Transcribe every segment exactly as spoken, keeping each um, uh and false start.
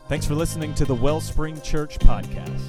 Thanks for listening to the Wellspring Church podcast.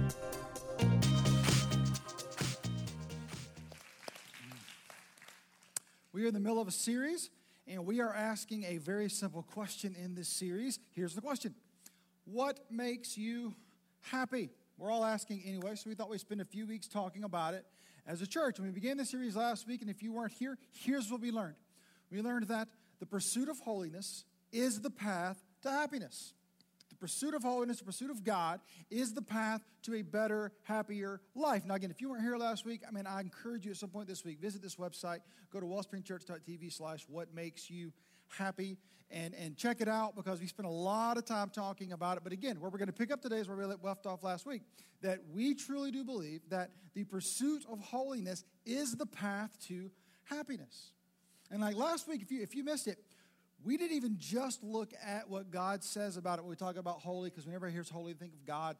We are in the middle of a series, and we are asking a very simple question in this series. Here's the question. What makes you happy? We're all asking anyway, so we thought we'd spend a few weeks talking about it as a church. When we began the series last week, and if you weren't here, here's what we learned. We learned that the pursuit of holiness is the path to happiness. The pursuit of holiness, the pursuit of God, is the path to a better, happier life. Now, again, if you weren't here last week, I mean, I encourage you at some point this week, visit this website, go to wellspringchurch.tv slash what makes you happy, and, and check it out because we spent a lot of time talking about it. But again, where we're going to pick up today is where we left off last week, that we truly do believe that the pursuit of holiness is the path to happiness. And like last week, if you if you missed it, we didn't even just look at what God says about it when we talk about holy, because whenever I hear holy, think of God.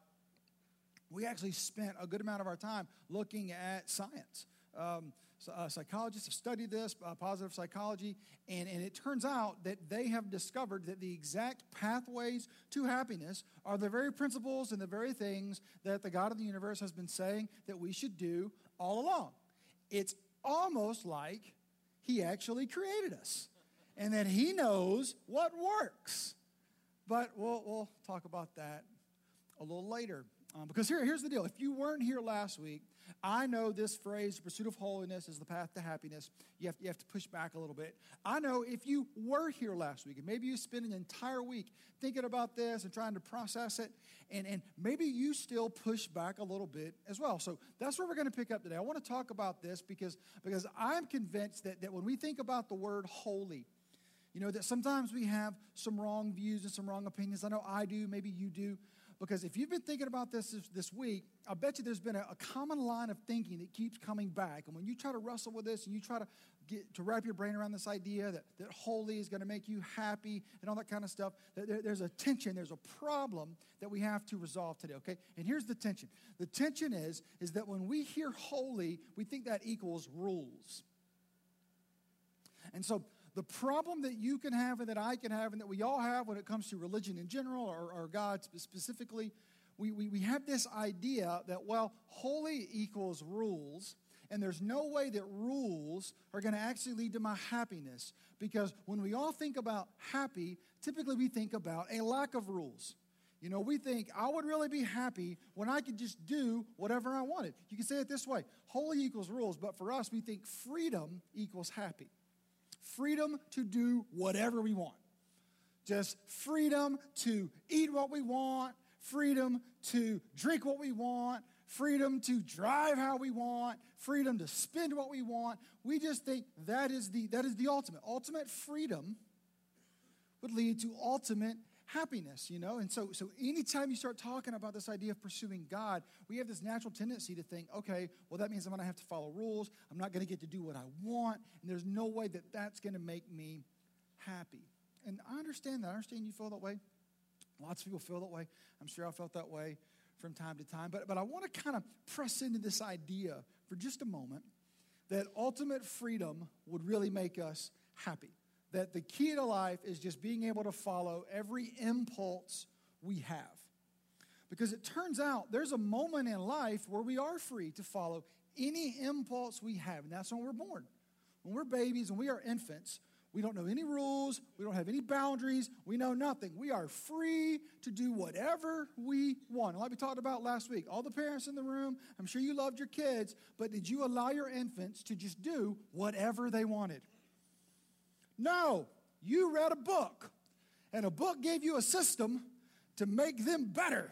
We actually spent a good amount of our time looking at science. Um, so, uh, psychologists have studied this, uh, positive psychology, and, and it turns out that they have discovered that the exact pathways to happiness are the very principles and the very things that the God of the universe has been saying that we should do all along. It's almost like He actually created us, and that He knows what works. But we'll, we'll talk about that a little later. Um, because here, here's the deal. If you weren't here last week, I know this phrase, the pursuit of holiness is the path to happiness. You have, you have to push back a little bit. I know if you were here last week, and maybe you spent an entire week thinking about this and trying to process it, and, and maybe you still push back a little bit as well. So that's where we're going to pick up today. I want to talk about this because, because I'm convinced that, that when we think about the word holy, you know, that sometimes we have some wrong views and some wrong opinions. I know I do, maybe you do. Because if you've been thinking about this this, this week, I bet you there's been a, a common line of thinking that keeps coming back. And when you try to wrestle with this and you try to get to wrap your brain around this idea that, that holy is going to make you happy and all that kind of stuff, there, there's a tension, there's a problem that we have to resolve today, okay? And here's the tension. The tension is, is that when we hear holy, we think that equals rules. And so the problem that you can have and that I can have and that we all have when it comes to religion in general or, or God specifically, we, we, we have this idea that, well, holy equals rules, and there's no way that rules are going to actually lead to my happiness, because when we all think about happy, typically we think about a lack of rules. You know, we think I would really be happy when I could just do whatever I wanted. You can say it this way, holy equals rules, but for us we think freedom equals happy. Freedom to do whatever we want. Just freedom to eat what we want, freedom to drink what we want, freedom to drive how we want, freedom to spend what we want. We just think that is the that is the ultimate. Ultimate freedom would lead to ultimate happiness, you know? And so, so anytime you start talking about this idea of pursuing God, we have this natural tendency to think, okay, well, that means I'm going to have to follow rules. I'm not going to get to do what I want. And there's no way that that's going to make me happy. And I understand that. I understand you feel that way. Lots of people feel that way. I'm sure I felt that way from time to time. But, but I want to kind of press into this idea for just a moment that ultimate freedom would really make us happy. That the key to life is just being able to follow every impulse we have. Because it turns out there's a moment in life where we are free to follow any impulse we have, and that's when we're born. When we're babies and we are infants, we don't know any rules, we don't have any boundaries, we know nothing. We are free to do whatever we want. And like we talked about last week, all the parents in the room, I'm sure you loved your kids, but did you allow your infants to just do whatever they wanted? No, you read a book, and a book gave you a system to make them better.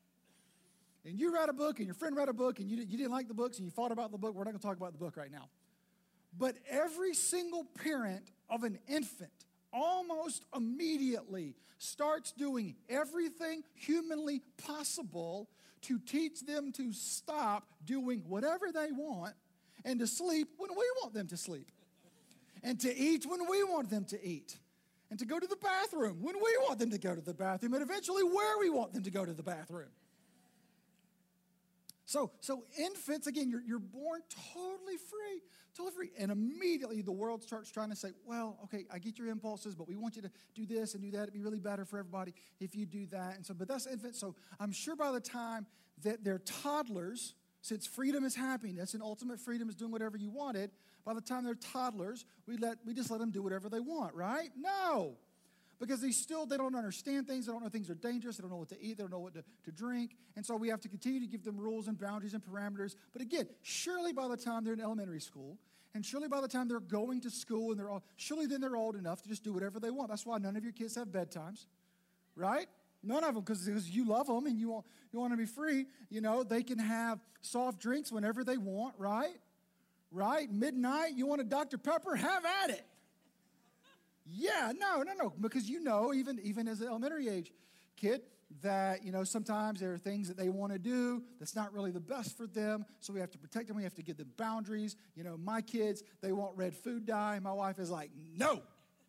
And you read a book, and your friend read a book, and you, you didn't like the books, and you fought about the book. We're not going to talk about the book right now. But every single parent of an infant almost immediately starts doing everything humanly possible to teach them to stop doing whatever they want and to sleep when we want them to sleep. And to eat when we want them to eat. And to go to the bathroom when we want them to go to the bathroom. And eventually where we want them to go to the bathroom. So, so infants, again, you're, you're born totally free, totally free. And immediately the world starts trying to say, well, okay, I get your impulses, but we want you to do this and do that. It'd be really better for everybody if you do that. And so, but that's infants. So I'm sure by the time that they're toddlers, since freedom is happiness and ultimate freedom is doing whatever you wanted, by the time they're toddlers, we let we just let them do whatever they want, right? No. Because they still, they don't understand things. They don't know things are dangerous. They don't know what to eat. They don't know what to, to drink. And so we have to continue to give them rules and boundaries and parameters. But again, surely by the time they're in elementary school, and surely by the time they're going to school, and they're all, surely then they're old enough to just do whatever they want. That's why none of your kids have bedtimes, right? None of them, because you love them and you want, you want to be free. You know, they can have soft drinks whenever they want, right? Right? Midnight, you want a Doctor Pepper? Have at it. Yeah, no, no, no, because you know, even, even as an elementary age kid, that, you know, sometimes there are things that they want to do that's not really the best for them, so we have to protect them. We have to give them boundaries. You know, my kids, they want red food dye. My wife is like, no.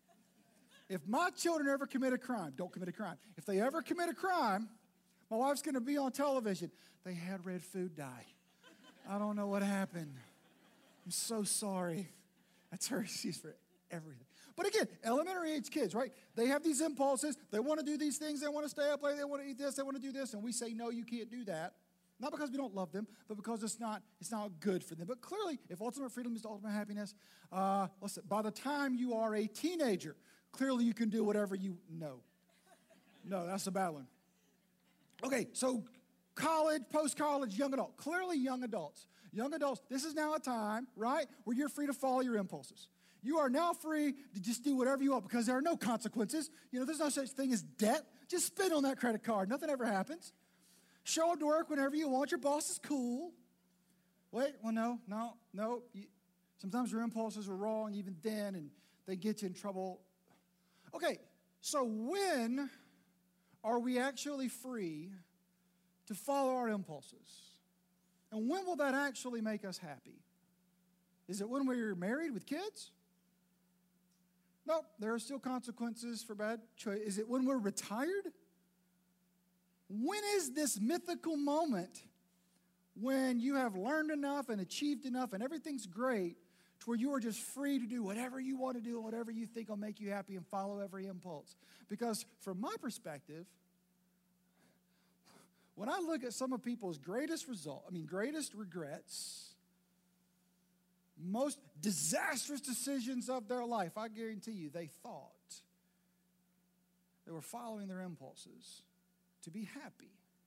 If my children ever commit a crime, don't commit a crime. If they ever commit a crime, my wife's going to be on television. They had red food dye. I don't know what happened. I'm so sorry. That's her excuse for everything. But again, elementary age kids, right? They have these impulses. They want to do these things. They want to stay up late. They want to eat this. They want to do this. And we say, no, you can't do that. Not because we don't love them, but because it's not, it's not good for them. But clearly, if ultimate freedom is the ultimate happiness, uh, listen, by the time you are a teenager, clearly you can do whatever you know. No, that's a bad one. Okay, so college, post-college, young adult. Clearly young adults. Young adults, this is now a time, right, where you're free to follow your impulses. You are now free to just do whatever you want because there are no consequences. You know, there's no such thing as debt. Just spend on that credit card. Nothing ever happens. Show up to work whenever you want. Your boss is cool. Wait, well, no, no, no. You, sometimes your impulses are wrong even then, and they get you in trouble. Okay, so when are we actually free to follow our impulses? And when will that actually make us happy? Is it when we're married with kids? No, there are still consequences for bad choice. Is it when we're retired? When is this mythical moment when you have learned enough and achieved enough and everything's great to where you are just free to do whatever you want to do and whatever you think will make you happy and follow every impulse? Because from my perspective, when I look at some of people's greatest result, I mean greatest regrets, most disastrous decisions of their life, I guarantee you, they thought they were following their impulses to be happy.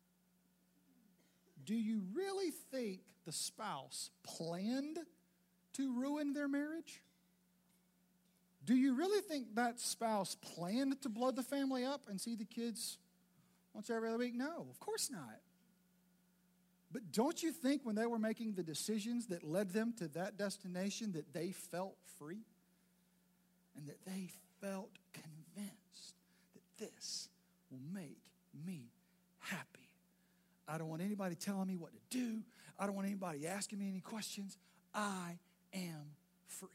Do you really think the spouse planned to ruin their marriage? Do you really think that spouse planned to blow the family up and see the kids once every other week? No, of course not. But don't you think when they were making the decisions that led them to that destination that they felt free? And that they felt convinced that this will make me happy. I don't want anybody telling me what to do. I don't want anybody asking me any questions. I am free.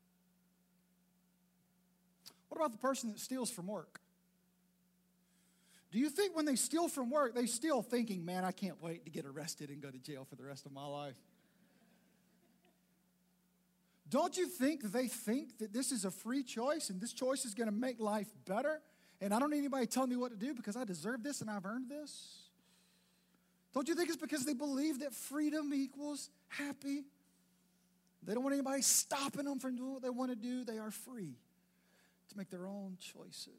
What about the person that steals from work? Do you think when they steal from work, they steal thinking, man, I can't wait to get arrested and go to jail for the rest of my life? Don't you think they think that this is a free choice and this choice is going to make life better? And I don't need anybody telling me what to do because I deserve this and I've earned this? Don't you think it's because they believe that freedom equals happy? They don't want anybody stopping them from doing what they want to do. They are free to make their own choices.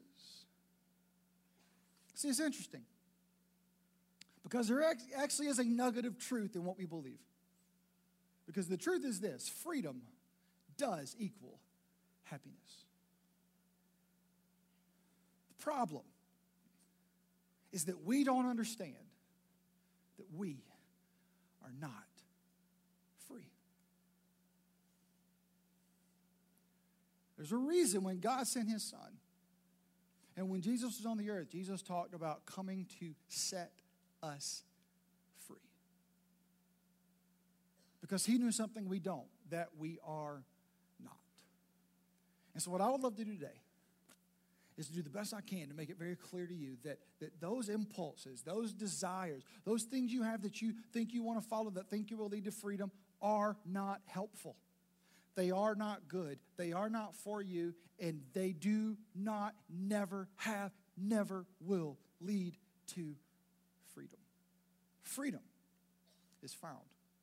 See, it's interesting because there actually is a nugget of truth in what we believe. Because the truth is this: freedom does equal happiness. The problem is that we don't understand that we are not free. There's a reason when God sent his son, and when Jesus was on the earth, Jesus talked about coming to set us free. Because he knew something we don't, that we are not. And so what I would love to do today is to do the best I can to make it very clear to you that, that those impulses, those desires, those things you have that you think you want to follow, that think you will lead to freedom, are not helpful. They are not good. They are not for you, and they do not, never have, never will lead to freedom. Freedom is found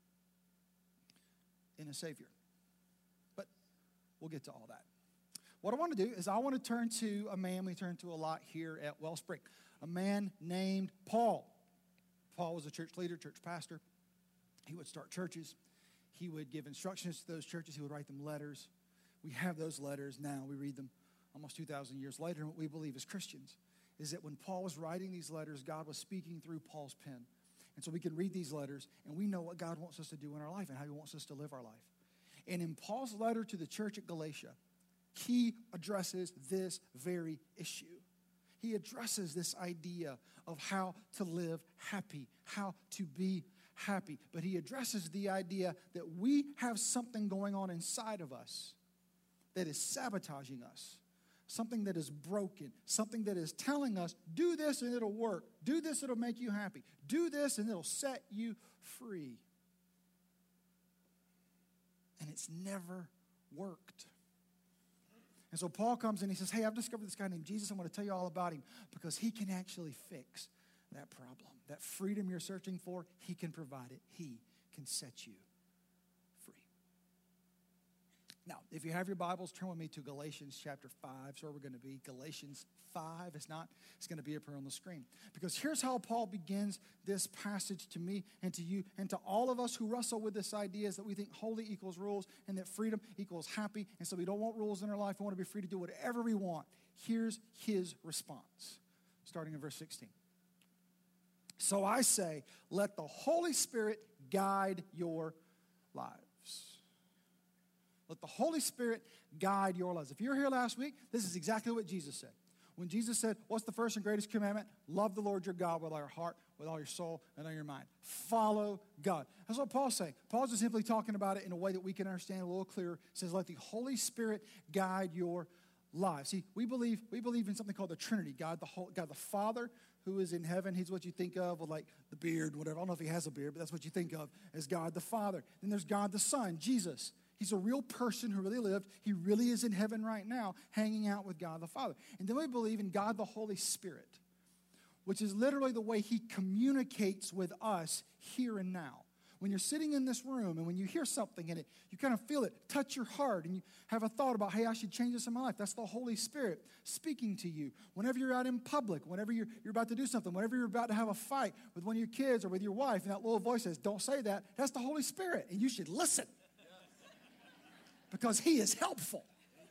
in a Savior. But we'll get to all that. What I want to do is I want to turn to a man we turn to a lot here at Wellspring, a man named Paul. Paul was a church leader, church pastor. He would start churches. He would give instructions to those churches. He would write them letters. We have those letters now. We read them almost two thousand years later. And what we believe as Christians is that when Paul was writing these letters, God was speaking through Paul's pen. And so we can read these letters, and we know what God wants us to do in our life and how he wants us to live our life. And in Paul's letter to the church at Galatia, he addresses this very issue. He addresses this idea of how to live happy, how to be happy. But he addresses the idea that we have something going on inside of us that is sabotaging us, something that is broken, something that is telling us, do this and it'll work. Do this, it'll make you happy. Do this and it'll set you free. And it's never worked. And so Paul comes in, he says, hey, I've discovered this guy named Jesus. I want to tell you all about him because he can actually fix that problem. That freedom you're searching for, he can provide it. He can set you free. Now, if you have your Bibles, turn with me to Galatians chapter five. That's where we're going to be. Galatians five. It's not, it's going to be up here on the screen. Because here's how Paul begins this passage to me and to you and to all of us who wrestle with this idea is that we think holy equals rules and that freedom equals happy. And so we don't want rules in our life. We want to be free to do whatever we want. Here's his response, starting in verse sixteen. So I say, let the Holy Spirit guide your lives. Let the Holy Spirit guide your lives. If you were here last week, this is exactly what Jesus said. When Jesus said, what's the first and greatest commandment? Love the Lord your God with all your heart, with all your soul, and all your mind. Follow God. That's what Paul's saying. Paul's just simply talking about it in a way that we can understand a little clearer. He says, let the Holy Spirit guide your lives. See, we believe we believe in something called the Trinity. God the whole, God the Father, who is in heaven. He's what you think of with like the beard, whatever. I don't know if he has a beard, but that's what you think of as God the Father. Then there's God the Son, Jesus. He's a real person who really lived. He really is in heaven right now, hanging out with God the Father. And then we believe in God the Holy Spirit, which is literally the way he communicates with us here and now. When you're sitting in this room and when you hear something in it, you kind of feel it touch your heart and you have a thought about, hey, I should change this in my life. That's the Holy Spirit speaking to you. Whenever you're out in public, whenever you're, you're about to do something, whenever you're about to have a fight with one of your kids or with your wife, and that little voice says, don't say that, that's the Holy Spirit, and you should listen because he is helpful.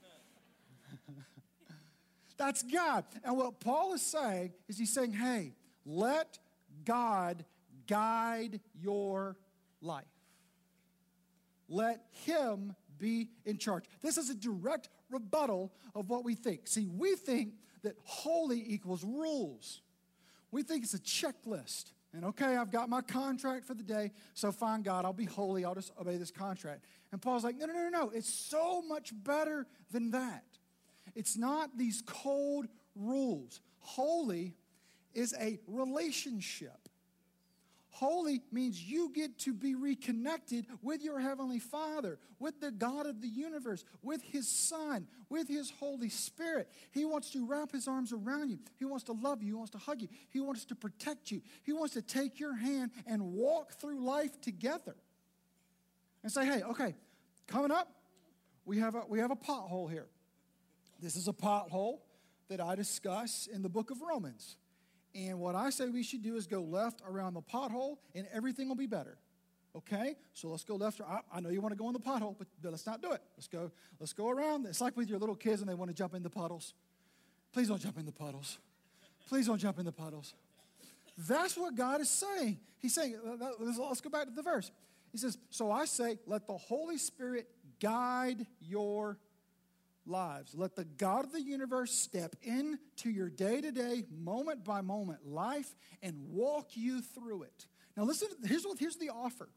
That's God. And what Paul is saying is he's saying, hey, let God guide your life. Let him be in charge. This is a direct rebuttal of what we think. See, we think that holy equals rules. We think it's a checklist. And okay, I've got my contract for the day, so fine, God, I'll be holy. I'll just obey this contract. And Paul's like, no, no, no, no. It's so much better than that. It's not these cold rules. Holy is a relationship. Holy means you get to be reconnected with your Heavenly Father, with the God of the universe, with His Son, with His Holy Spirit. He wants to wrap His arms around you. He wants to love you. He wants to hug you. He wants to protect you. He wants to take your hand and walk through life together. And say, hey, okay, coming up, we have a, we have a pothole here. This is a pothole that I discuss in the book of Romans. And what I say we should do is go left around the pothole and everything will be better. Okay? So let's go left. I, I know you want to go in the pothole, but, but let's not do it. Let's go, let's go around. It's like with your little kids and they want to jump in the puddles. Please don't jump in the puddles. Please don't jump in the puddles. That's what God is saying. He's saying, let's go back to the verse. He says, so I say, let the Holy Spirit guide your lives. Let the God of the universe step into your day-to-day, moment-by-moment life and walk you through it. Now listen, here's, what, here's the offer.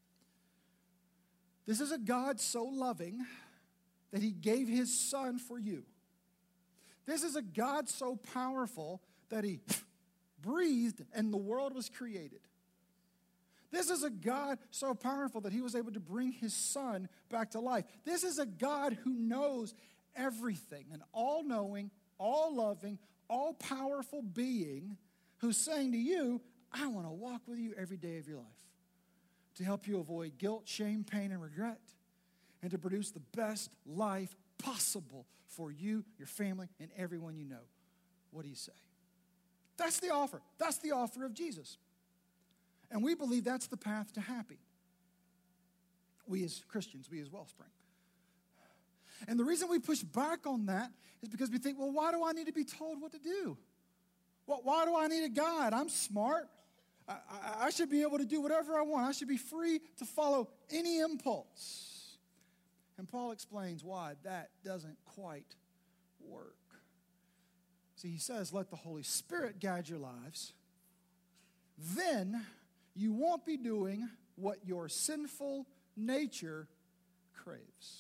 This is a God so loving that He gave His Son for you. This is a God so powerful that he breathed and the world was created. This is a God so powerful that he was able to bring his son back to life. This is a God who knows everything, an all-knowing, all-loving, all-powerful being who's saying to you, I want to walk with you every day of your life to help you avoid guilt, shame, pain, and regret, and to produce the best life possible for you, your family, and everyone you know. What do you say? That's the offer. That's the offer of Jesus. And we believe that's the path to happy. We as Christians, we as Wellspring. And the reason we push back on that is because we think, well, why do I need to be told what to do? Well, why do I need a guide? I'm smart. I, I, I should be able to do whatever I want. I should be free to follow any impulse. And Paul explains why that doesn't quite work. See, he says, let the Holy Spirit guide your lives. Then you won't be doing what your sinful nature craves.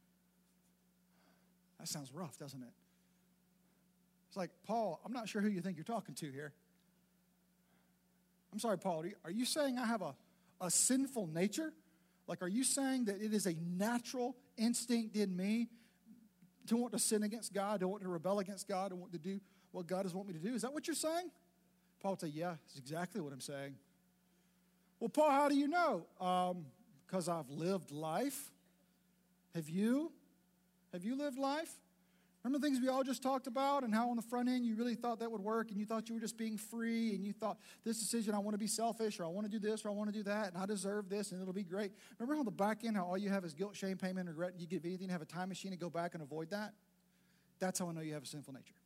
That sounds rough, doesn't it? It's like, Paul, I'm not sure who you think you're talking to here. I'm sorry, Paul, are you, are you saying I have a, a sinful nature? Like, are you saying that it is a natural instinct in me to want to sin against God, to want to rebel against God, to want to do what God does want me to do? Is that what you're saying? Paul would say, yeah, that's exactly what I'm saying. Well, Paul, how do you know? Um, because I've lived life. Have you? Have you lived life? Remember the things we all just talked about and how on the front end you really thought that would work and you thought you were just being free and you thought this decision, I want to be selfish or I want to do this or I want to do that and I deserve this and it'll be great. Remember on the back end how all you have is guilt, shame, pain, and regret? You give anything to have a time machine and go back and avoid that? That's how I know you have a sinful nature.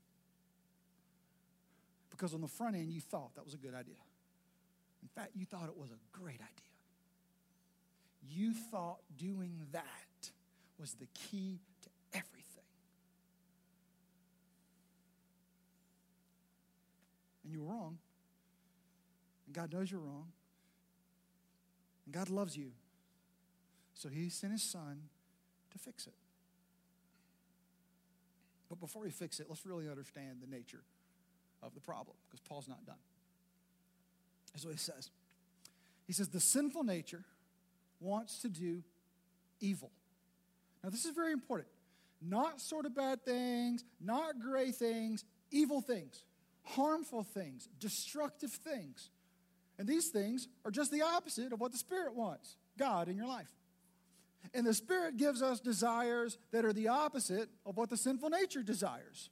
Because on the front end you thought that was a good idea. In fact, you thought it was a great idea. You thought doing that was the key to everything. And you were wrong. And God knows you're wrong. And God loves you. So he sent his son to fix it. But before he fixes it, let's really understand the nature of the problem, because Paul's not done. That's what he says. He says the sinful nature wants to do evil. Now this is very important. Not sort of bad things, not gray things, evil things, harmful things, destructive things. And these things are just the opposite of what the Spirit wants, God in your life. And the Spirit gives us desires that are the opposite of what the sinful nature desires.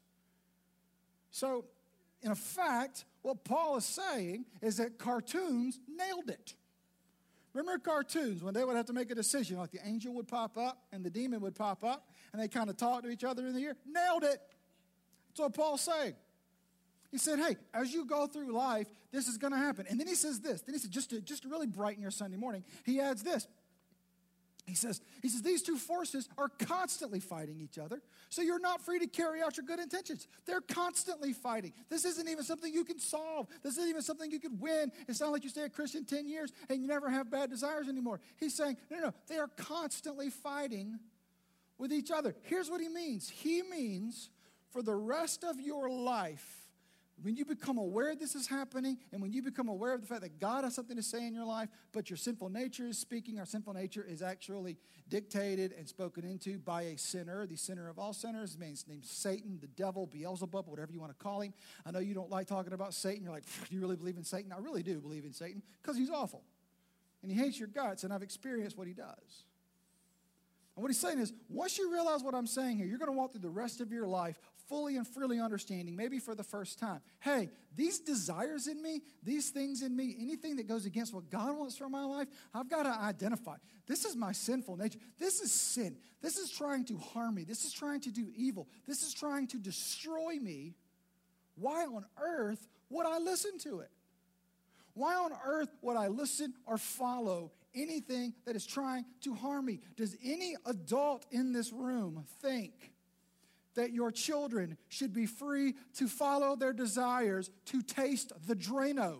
So, in fact, what Paul is saying is that cartoons nailed it. Remember cartoons, when they would have to make a decision, like the angel would pop up and the demon would pop up, and they kind of talk to each other in the ear? Nailed it. That's what Paul's saying. He said, hey, as you go through life, this is going to happen. And then he says this. Then he said, just to, just to really brighten your Sunday morning, he adds this. He says, he says, these two forces are constantly fighting each other, so you're not free to carry out your good intentions. They're constantly fighting. This isn't even something you can solve. This isn't even something you could win. It's not like you stay a Christian ten years and you never have bad desires anymore. He's saying, no, no, no, they are constantly fighting with each other. Here's what he means. He means for the rest of your life, when you become aware this is happening, and when you become aware of the fact that God has something to say in your life, but your sinful nature is speaking, our sinful nature is actually dictated and spoken into by a sinner, the sinner of all sinners. His name's named Satan, the devil, Beelzebub, whatever you want to call him. I know you don't like talking about Satan. You're like, do you really believe in Satan? I really do believe in Satan because he's awful. And he hates your guts, and I've experienced what he does. And what he's saying is, once you realize what I'm saying here, you're going to walk through the rest of your life fully and freely understanding, maybe for the first time, hey, these desires in me, these things in me, anything that goes against what God wants for my life, I've got to identify. This is my sinful nature. This is sin. This is trying to harm me. This is trying to do evil. This is trying to destroy me. Why on earth would I listen to it? Why on earth would I listen or follow anything that is trying to harm me? Does any adult in this room think that your children should be free to follow their desires to taste the Drano?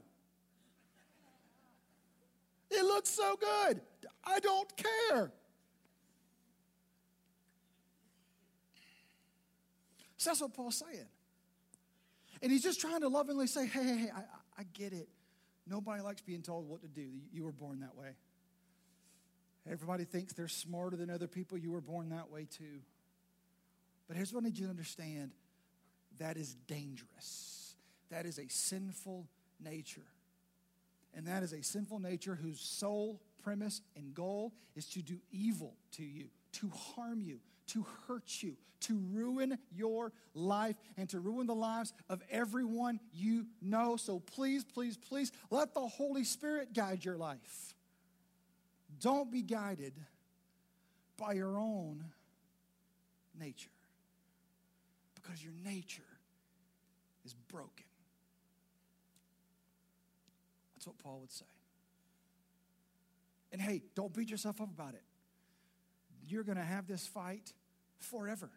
It looks so good. I don't care. So that's what Paul's saying. And he's just trying to lovingly say, hey, hey, hey, I, I get it. Nobody likes being told what to do. You were born that way. Everybody thinks they're smarter than other people. You were born that way too. But here's what I need you to understand. That is dangerous. That is a sinful nature. And that is a sinful nature whose sole premise and goal is to do evil to you, to harm you, to hurt you, to ruin your life, and to ruin the lives of everyone you know. So please, please, please, let the Holy Spirit guide your life. Don't be guided by your own nature, because your nature is broken. That's what Paul would say. And hey, don't beat yourself up about it. You're going to have this fight forever.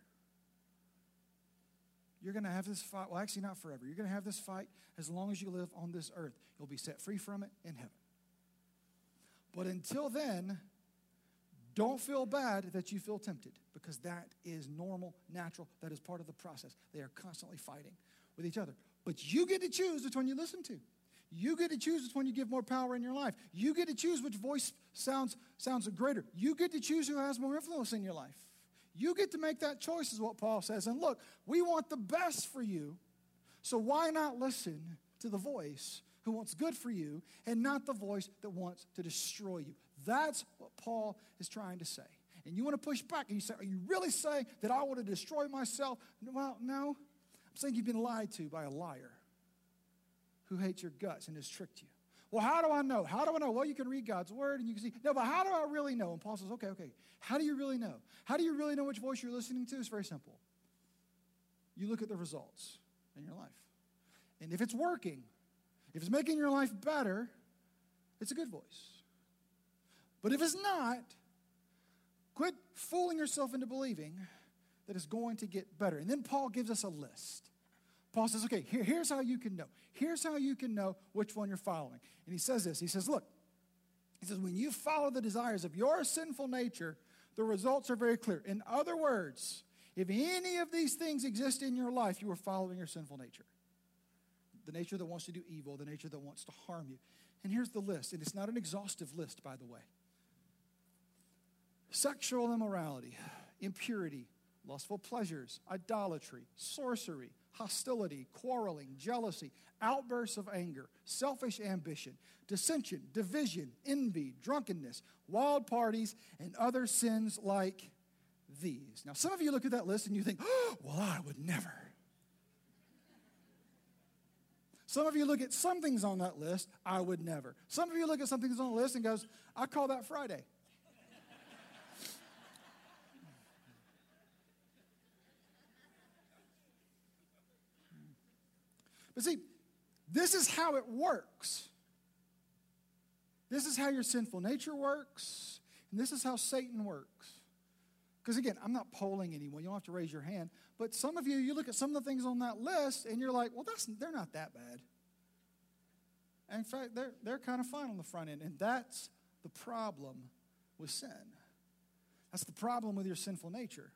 You're going to have this fight, well, actually not forever. You're going to have this fight as long as you live on this earth. You'll be set free from it in heaven. But until then, don't feel bad that you feel tempted, because that is normal, natural. That is part of the process. They are constantly fighting with each other. But you get to choose which one you listen to. You get to choose which one you give more power in your life. You get to choose which voice sounds, sounds greater. You get to choose who has more influence in your life. You get to make that choice, is what Paul says. And look, we want the best for you, so why not listen to the voice who wants good for you and not the voice that wants to destroy you? That's what Paul is trying to say. And you want to push back and you say, are you really saying that I want to destroy myself? Well, no. I'm saying you've been lied to by a liar who hates your guts and has tricked you. Well, how do I know? How do I know? Well, you can read God's word and you can see. No, but how do I really know? And Paul says, okay, okay. How do you really know? How do you really know which voice you're listening to? It's very simple. You look at the results in your life. And if it's working, if it's making your life better, it's a good voice. But if it's not, quit fooling yourself into believing that it's going to get better. And then Paul gives us a list. Paul says, okay, here, here's how you can know. Here's how you can know which one you're following. And he says this. He says, look, he says, when you follow the desires of your sinful nature, the results are very clear. In other words, if any of these things exist in your life, you are following your sinful nature. The nature that wants to do evil, the nature that wants to harm you. And here's the list, and it's not an exhaustive list, by the way. Sexual immorality, impurity, lustful pleasures, idolatry, sorcery, hostility, quarreling, jealousy, outbursts of anger, selfish ambition, dissension, division, envy, drunkenness, wild parties, and other sins like these. Now, some of you look at that list and you think, oh, well, I would never. Some of you look at some things on that list, I would never. Some of you look at some things on the list and goes, I call that Friday. But see, this is how it works. This is how your sinful nature works, and this is how Satan works. Because again, I'm not polling anyone. You don't have to raise your hand. But some of you, you look at some of the things on that list, and you're like, well, that's they're not that bad. And in fact, they're, they're kind of fine on the front end. And that's the problem with sin. That's the problem with your sinful nature.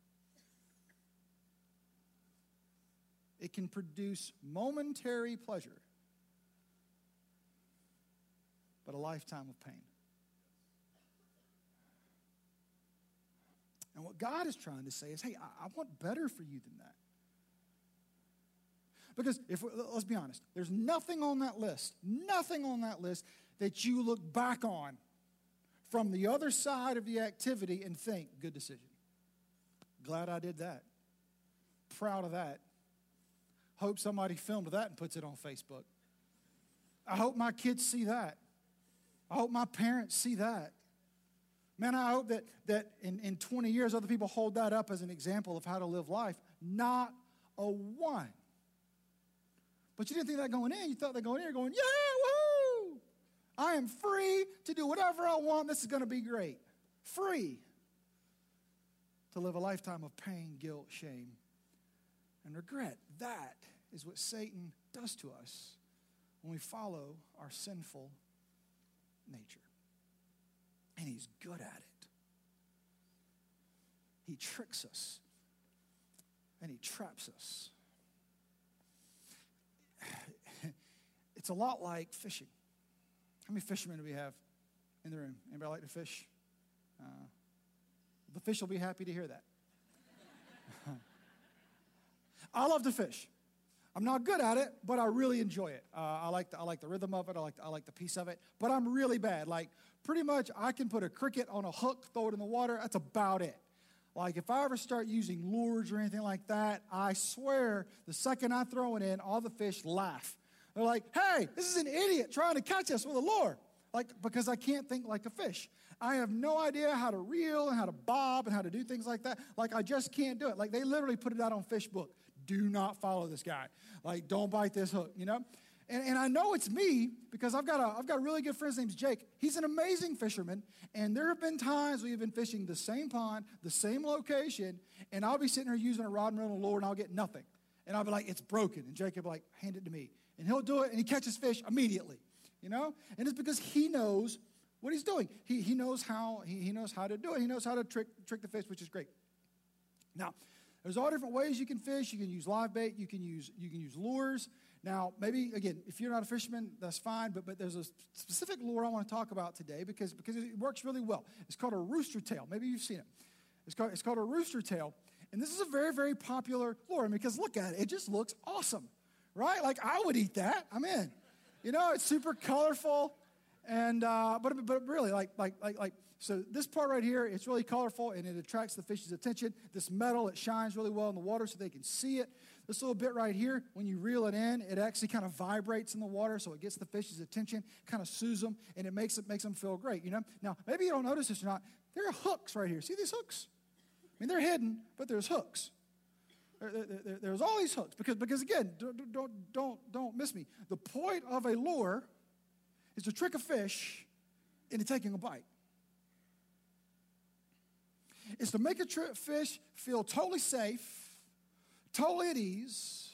It can produce momentary pleasure, but a lifetime of pain. And what God is trying to say is, hey, I, I want better for you than that. Because if let's be honest, there's nothing on that list, nothing on that list that you look back on from the other side of the activity and think, good decision. Glad I did that. Proud of that. Hope somebody filmed that and puts it on Facebook. I hope my kids see that. I hope my parents see that. Man, I hope that, that in, in twenty years, other people hold that up as an example of how to live life. Not a one. But you didn't think that going in. You thought that going in, you're going, yeah, woohoo! I am free to do whatever I want. This is going to be great. Free to live a lifetime of pain, guilt, shame, and regret. That is what Satan does to us when we follow our sinful nature. And he's good at it. He tricks us. And he traps us. It's a lot like fishing. How many fishermen do we have in the room? Anybody like to fish? Uh, the fish will be happy to hear that. I love to fish. I'm not good at it, but I really enjoy it. Uh, I like the, I like the rhythm of it. I like the, I like the piece of it. But I'm really bad. Like, pretty much I can put a cricket on a hook, throw it in the water. That's about it. Like, if I ever start using lures or anything like that, I swear the second I throw it in, all the fish laugh. They're like, hey, this is an idiot trying to catch us with a lure. Like, because I can't think like a fish. I have no idea how to reel and how to bob and how to do things like that. Like, I just can't do it. Like, they literally put it out on Facebook. Do not follow this guy. Like, don't bite this hook, you know? And, and I know it's me because I've got a I've got a really good friend. His name's Jake. He's an amazing fisherman. And there have been times we've been fishing the same pond, the same location, and I'll be sitting there using a rod and reel and a lure, and I'll get nothing. And I'll be like, it's broken. And Jake will be like, hand it to me. And he'll do it, and he catches fish immediately, you know? And it's because he knows what he's doing. He, he knows how he, he knows how to do it. He knows how to trick trick the fish, which is great. Now, there's all different ways you can fish. You can use live bait. You can use you can use lures. Now, maybe, again, if you're not a fisherman, that's fine, but, but there's a specific lure I want to talk about today because, because it works really well. It's called a rooster tail. Maybe you've seen it. It's called, it's called a rooster tail, and this is a very, very popular lure because look at it. It just looks awesome, right? Like, I would eat that. I'm in. You know, it's super colorful, and uh, but but really, like, like, like, like, so this part right here, it's really colorful, and it attracts the fish's attention. This metal, it shines really well in the water so they can see it. This little bit right here, when you reel it in, it actually kind of vibrates in the water, so it gets the fish's attention, kind of soothes them, and it makes it makes them feel great, you know? Now, maybe you don't notice this or not. There are hooks right here. See these hooks? I mean, they're hidden, but there's hooks. There, there, there, there's all these hooks, because, because again, don't, don't, don't, don't miss me. The point of a lure is to trick a fish into taking a bite. It's to make a tri- fish feel totally safe, totally at ease,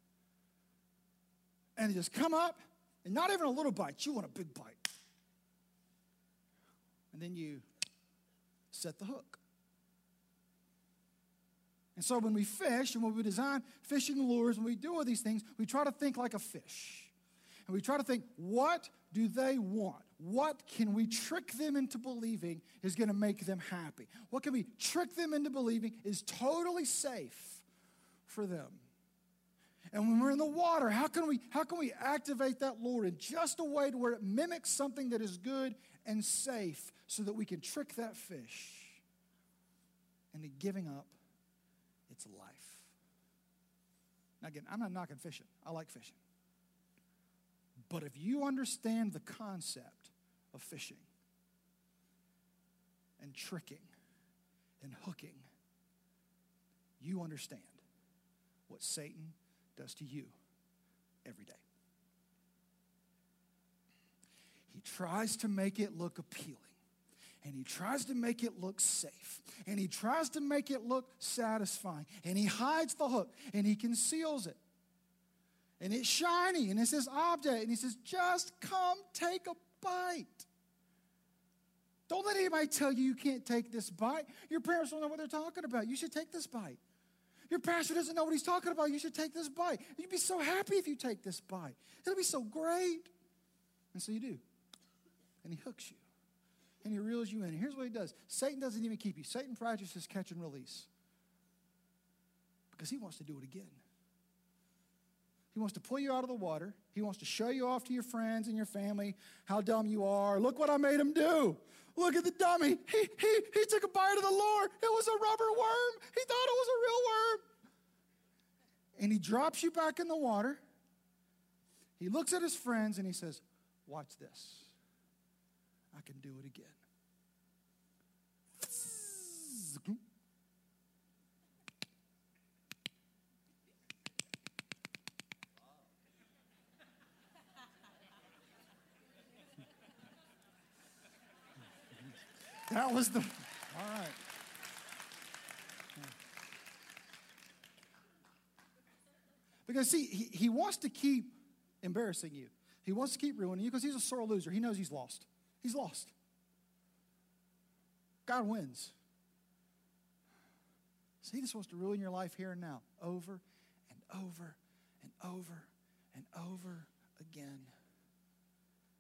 and just come up, and not even a little bite. You want a big bite. And then you set the hook. And so when we fish, and when we design fishing lures, when we do all these things, we try to think like a fish. And we try to think, what do they want? What can we trick them into believing is going to make them happy? What can we trick them into believing is totally safe for them? And when we're in the water, how can we how can we activate that lure in just a way to where it mimics something that is good and safe so that we can trick that fish into giving up its life? Now again, I'm not knocking fishing. I like fishing. But if you understand the concept of fishing and tricking and hooking, you understand what Satan does to you every day. He tries to make it look appealing, and he tries to make it look safe, and he tries to make it look satisfying, and he hides the hook, and he conceals it. And it's shiny, and it's this object, and he says, just come take a bite. Don't let anybody tell you you can't take this bite. Your parents don't know what they're talking about. You should take this bite. Your pastor doesn't know what he's talking about. You should take this bite. You'd be so happy if you take this bite. It'll be so great. And so you do. And he hooks you. And he reels you in. And here's what he does. Satan doesn't even keep you. Satan practices catch and release. Because he wants to do it again. He wants to pull you out of the water. He wants to show you off to your friends and your family how dumb you are. Look what I made him do. Look at the dummy. He, he, he took a bite of the lure. It was a rubber worm. He thought it was a real worm. And he drops you back in the water. He looks at his friends and he says, watch this. I can do it again. That was the, all right. Because, see, he, he wants to keep embarrassing you. He wants to keep ruining you because he's a sore loser. He knows he's lost. He's lost. God wins. So he just wants to ruin your life here and now, over and over and over and over again.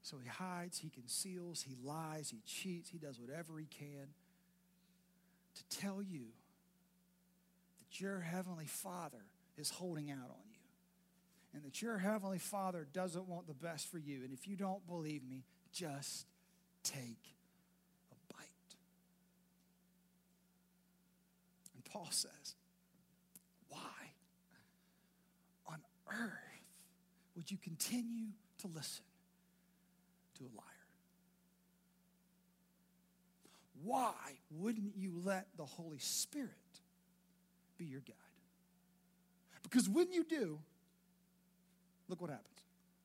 So he hides, he conceals, he lies, he cheats, he does whatever he can to tell you that your heavenly Father is holding out on you and that your heavenly Father doesn't want the best for you. And if you don't believe me, just take a bite. And Paul says, why on earth would you continue to listen to a liar? Why wouldn't you let the Holy Spirit be your guide? Because when you do, look what happens.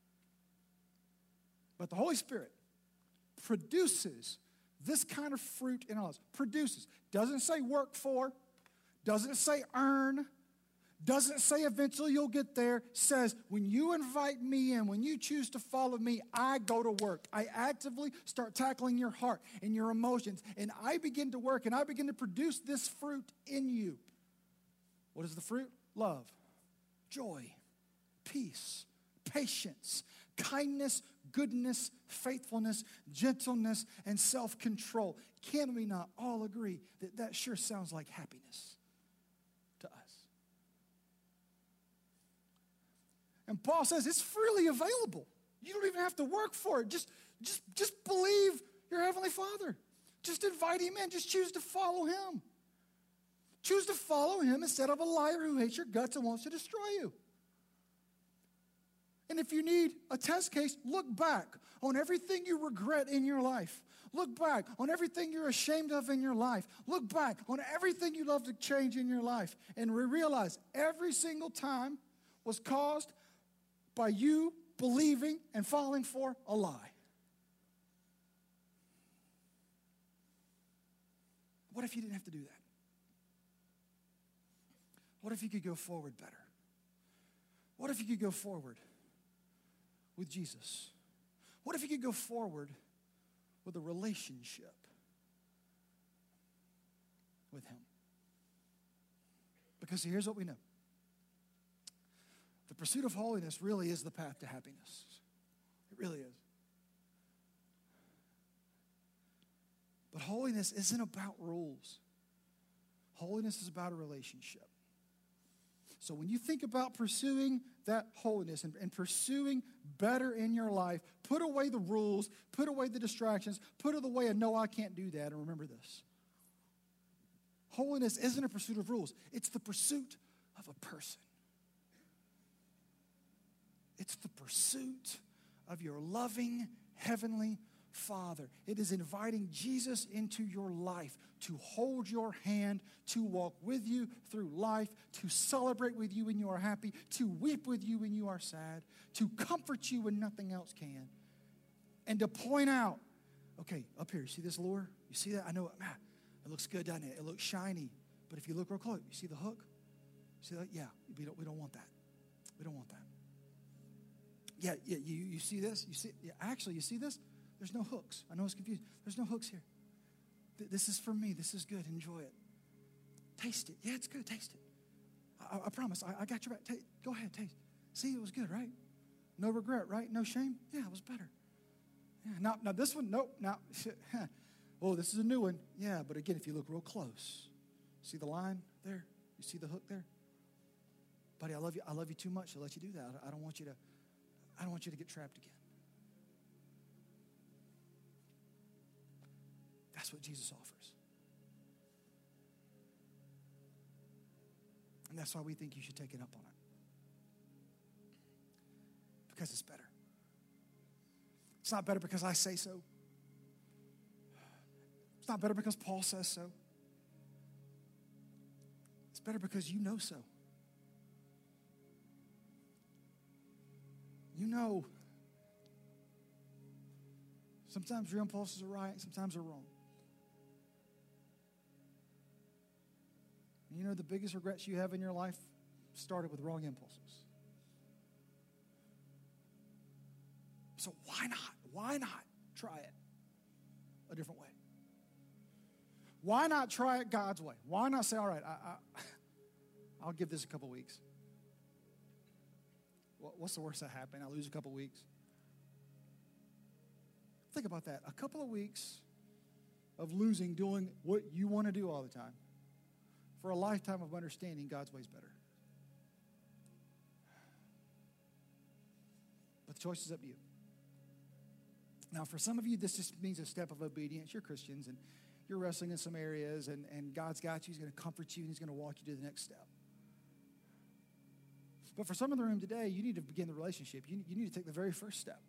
But the Holy Spirit produces this kind of fruit in us. Produces. Doesn't say work for. Doesn't say earn. Doesn't say eventually you'll get there. Says when you invite me in, when you choose to follow me, I go to work. I actively start tackling your heart and your emotions. And I begin to work and I begin to produce this fruit in you. What is the fruit? Love, joy, peace, patience, kindness, goodness, faithfulness, gentleness, and self-control. Can we not all agree that that sure sounds like happiness to us? And Paul says it's freely available. You don't even have to work for it. Just, just, just believe your Heavenly Father. Just invite him in. Just choose to follow him. Choose to follow him instead of a liar who hates your guts and wants to destroy you. And if you need a test case, look back on everything you regret in your life. Look back on everything you're ashamed of in your life. Look back on everything you love to change in your life. And realize every single time was caused by you believing and falling for a lie. What if you didn't have to do that? What if you could go forward better? What if you could go forward with Jesus? What if you could go forward with a relationship with him? Because here's what we know. The pursuit of holiness really is the path to happiness. It really is. But holiness isn't about rules. Holiness is about a relationship. So when you think about pursuing that holiness and, and pursuing better in your life, put away the rules, put away the distractions, put away a no, I can't do that, and remember this. Holiness isn't a pursuit of rules. It's the pursuit of a person. It's the pursuit of your loving heavenly Father. It is inviting Jesus into your life to hold your hand, to walk with you through life, to celebrate with you when you are happy, to weep with you when you are sad, to comfort you when nothing else can, and to point out, okay, up here, you see this lure? You see that? I know it, man, it looks good, doesn't it? It looks shiny, but if you look real close, you see the hook? See that? Yeah, we don't, we don't want that. We don't want that. Yeah, yeah, you, you see this? You see? Yeah, actually, you see this? There's no hooks. I know it's confusing. There's no hooks here. Th- this is for me. This is good. Enjoy it. Taste it. Yeah, it's good. Taste it. I, I promise. I, I got your back. Ta- go ahead. Taste. See, it was good, right? No regret, right? No shame? Yeah, it was better. Yeah. Now, now this one, nope. Now, oh, this is a new one. Yeah, but again, if you look real close, see the line there? You see the hook there? Buddy, I love you. I love you too much to let you do that. I, I don't want you to, I don't want you to get trapped again. That's what Jesus offers. And that's why we think you should take it up on it. Because it's better. It's not better because I say so. It's not better because Paul says so. It's better because you know so. You know. Sometimes your impulses are right, sometimes they're wrong. You know, the biggest regrets you have in your life started with wrong impulses. So why not? Why not try it a different way? Why not try it God's way? Why not say, all right, I, I, I'll give this a couple weeks. What's the worst that happened? I lose a couple weeks. Think about that. A couple of weeks of losing doing what you want to do all the time for a lifetime of understanding God's way's better. But the choice is up to you. Now, for some of you, this just means a step of obedience. You're Christians, and you're wrestling in some areas, and, and God's got you. He's going to comfort you, and He's going to walk you to the next step. But for some in the room today, you need to begin the relationship. You, you need to take the very first step.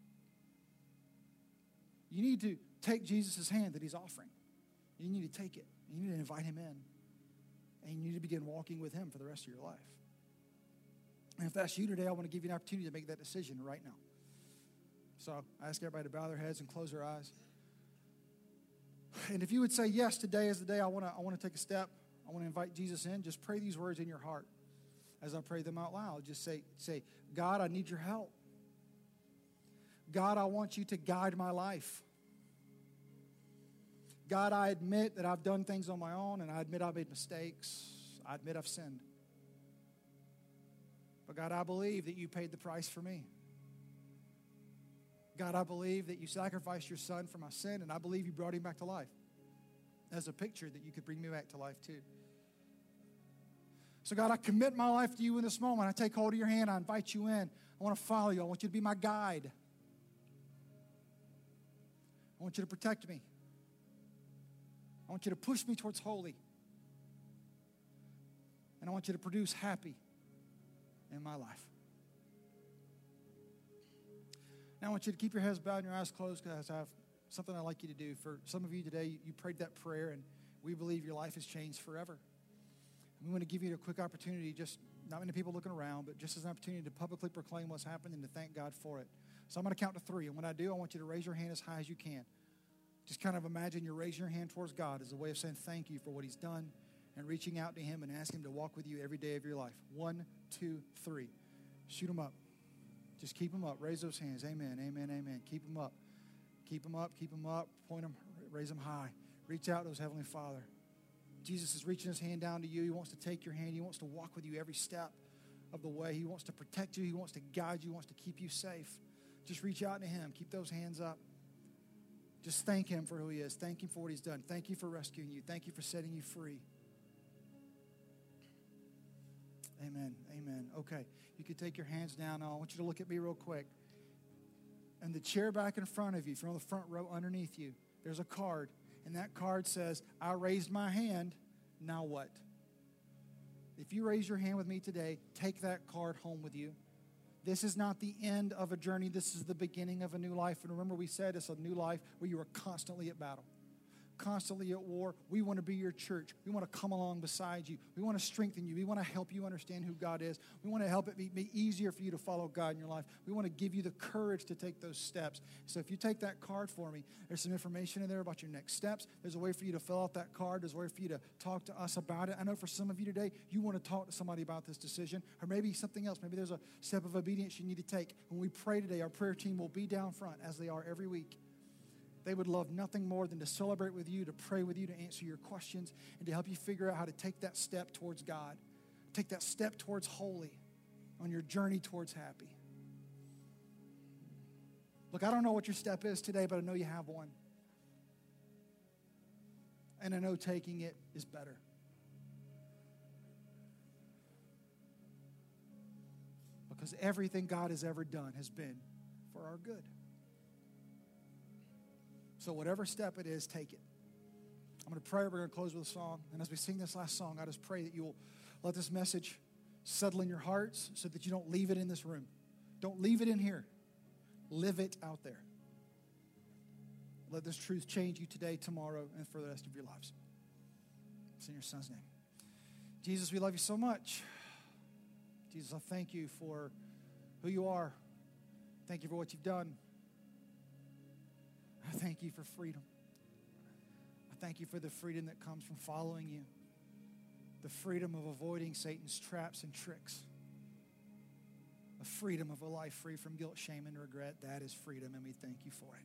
You need to take Jesus' hand that He's offering. You need to take it. You need to invite Him in. And you need to begin walking with Him for the rest of your life. And if that's you today, I want to give you an opportunity to make that decision right now. So I ask everybody to bow their heads and close their eyes. And if you would say, yes, today is the day I want to I want to take a step, I want to invite Jesus in, just pray these words in your heart. As I pray them out loud, just say, say, God, I need your help. God, I want you to guide my life. God, I admit that I've done things on my own, and I admit I've made mistakes. I admit I've sinned. But God, I believe that you paid the price for me. God, I believe that you sacrificed your son for my sin, and I believe you brought him back to life as a picture that you could bring me back to life too. So God, I commit my life to you in this moment. I take hold of your hand. I invite you in. I want to follow you. I want you to be my guide. I want you to protect me. I want you to push me towards holy. And I want you to produce happy in my life. Now I want you to keep your heads bowed and your eyes closed, because I have something I'd like you to do. For some of you today, you prayed that prayer, and we believe your life has changed forever. And we want to give you a quick opportunity, just not many people looking around, but just as an opportunity to publicly proclaim what's happened and to thank God for it. So I'm going to count to three, and when I do, I want you to raise your hand as high as you can. Just kind of imagine you're raising your hand towards God as a way of saying thank you for what He's done and reaching out to Him and asking Him to walk with you every day of your life. One, two, three. Shoot them up. Just keep them up. Raise those hands. Amen, amen, amen. Keep them up. Keep them up, keep them up. Point them, raise them high. Reach out to His Heavenly Father. Jesus is reaching His hand down to you. He wants to take your hand. He wants to walk with you every step of the way. He wants to protect you. He wants to guide you. He wants to keep you safe. Just reach out to Him. Keep those hands up. Just thank Him for who He is. Thank Him for what He's done. Thank you for rescuing you. Thank you for setting you free. Amen. Amen. Okay. You can take your hands down now. I want you to look at me real quick. And the chair back in front of you, if you're on the front row underneath you, there's a card. And that card says, I raised my hand. Now what? If you raise your hand with me today, take that card home with you. This is not the end of a journey. This is the beginning of a new life. And remember, we said it's a new life where you are constantly at battle, constantly at war. We want to be your church. We want to come along beside you. We want to strengthen you. We want to help you understand who God is. We want to help it be, be easier for you to follow God in your life. We want to give you the courage to take those steps. So if you take that card for me, there's some information in there about your next steps. There's a way for you to fill out that card. There's a way for you to talk to us about it. I know for some of you today, you want to talk to somebody about this decision, or maybe something else. Maybe there's a step of obedience you need to take. When we pray today, our prayer team will be down front, as they are every week. They would love nothing more than to celebrate with you, to pray with you, to answer your questions, and to help you figure out how to take that step towards God. Take that step towards holy on your journey towards happy. Look, I don't know what your step is today, but I know you have one. And I know taking it is better. Because everything God has ever done has been for our good. So whatever step it is, take it. I'm going to pray. We're going to close with a song. And as we sing this last song, I just pray that you will let this message settle in your hearts so that you don't leave it in this room. Don't leave it in here. Live it out there. Let this truth change you today, tomorrow, and for the rest of your lives. It's in your Son's name. Jesus, we love you so much. Jesus, I thank you for who you are. Thank you for what you've done. I thank you for freedom. I thank you for the freedom that comes from following you. The freedom of avoiding Satan's traps and tricks. The freedom of a life free from guilt, shame, and regret. That is freedom, and we thank you for it.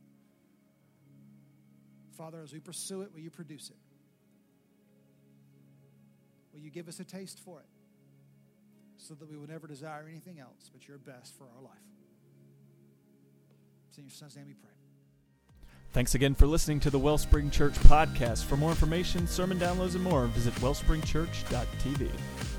Father, as we pursue it, will you produce it? Will you give us a taste for it so that we will never desire anything else but your best for our life? It's in your Son's name we pray. Thanks again for listening to the Wellspring Church podcast. For more information, sermon downloads, and more, visit wellspring church dot t v.